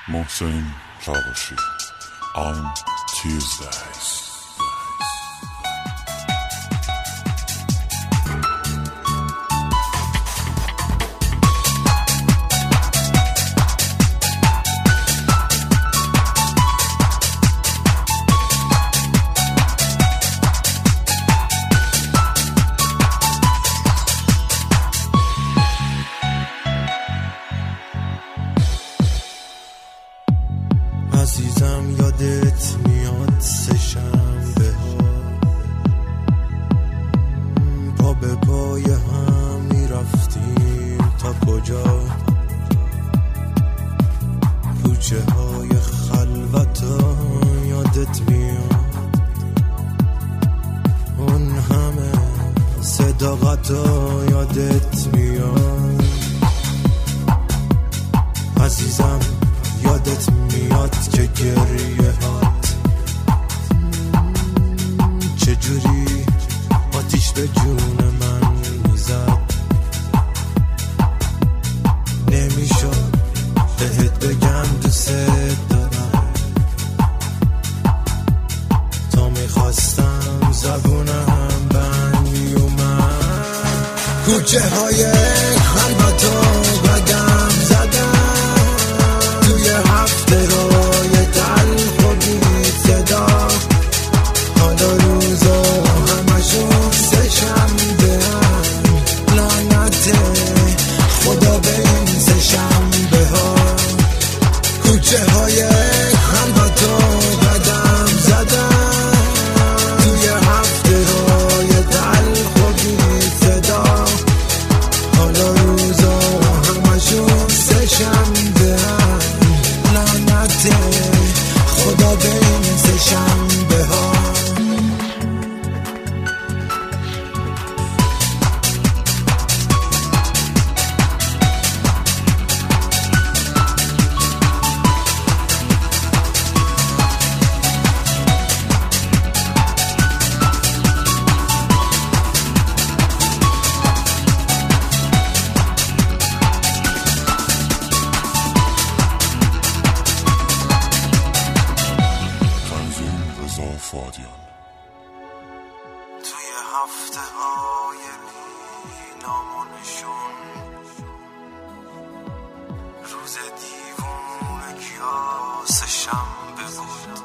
Mohsen Chavashi on Tuesdays. عزیزم یادت میاد سه شنبه ها پا به پای هم میرفتیم تا کجا، کوچه های خلوت ها یادت میاد، اون همه صداقت ها یادت میاد. عزیزم یادت میاد که گریه هات چجوری آتیش به جون من میزد، نمیشد بهت بگم دوست دارم تا میخواستم زبونم بند میومد. کوچه های خلوتو قدم زدم توی هفته های تلخ و بی صدا، حالا روزا همشون سه شنبه هم، لعنت خدا به این سه شنبه ها. کوچه های خلوتو قدم زدم توی هفته های تلخ و بی صدا، حالا روزا همشون سه شنبه هم، لعنت خدا به این سه شنبه ها. توی هفته های بی نامونشون روز دیوونه کیاس شنبه بود،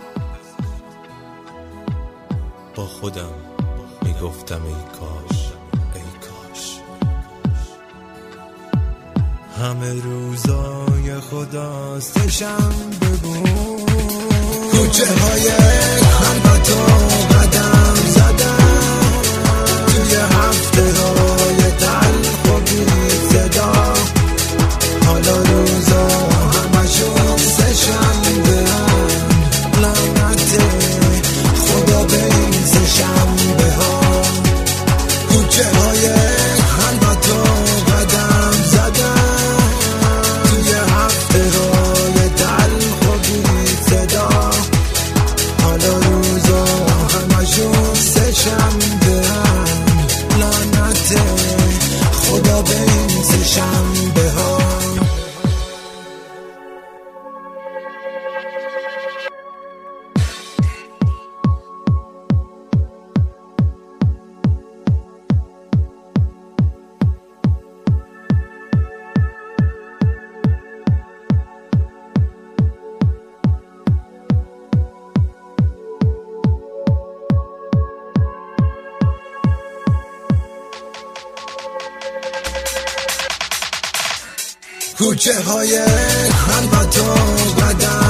با خودم میگفتم ای کاش همه روزای خدا سه شنبه بود. کوچه های خلوتو قدم زدم توی هفته های تلخ و بی صدا، حالا روزا همشون سه شنبه هم، لعنت خدا به این سه شنبه ها. کوچه های خلوتو قدم زدم توی هفته های تلخ و بی صدا، حالا روزا همشون سه شنبه هم، لعنت خدا به این سه شنبه ها. کوچه های خلوتو قدم